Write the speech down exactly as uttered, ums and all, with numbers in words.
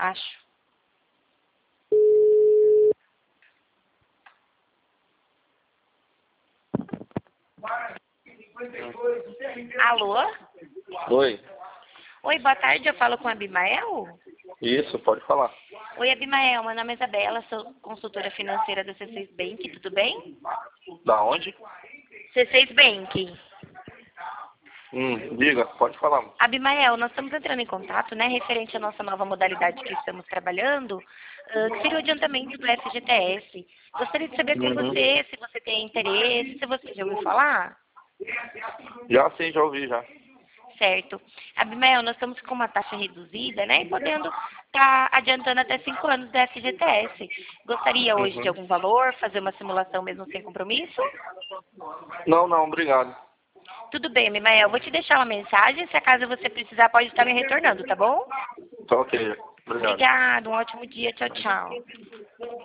Acho. Alô? Oi. Oi, boa tarde, eu falo com a Abimael? Isso, pode falar. Oi, Abimael, meu nome é Isabela, sou consultora financeira da C seis Bank, tudo bem? Da onde? C seis Bank. Hum, diga, pode falar. Abimael, nós estamos entrando em contato, né, referente à nossa nova modalidade que estamos trabalhando, ah, que seria o adiantamento do F G T S. Gostaria de saber com Uhum. você se você tem interesse, se você já ouviu falar. Já sim, já ouvi já. Certo. Abimael, nós estamos com uma taxa reduzida, né, e podendo estar adiantando até cinco anos do F G T S. Gostaria hoje de Uhum. algum valor, fazer uma simulação mesmo sem compromisso? Não, não, obrigado. Tudo bem, Abimael, vou te deixar uma mensagem, se acaso você precisar pode estar me retornando, tá bom? Tá ok. Obrigado. Obrigado, um ótimo dia, tchau, tchau.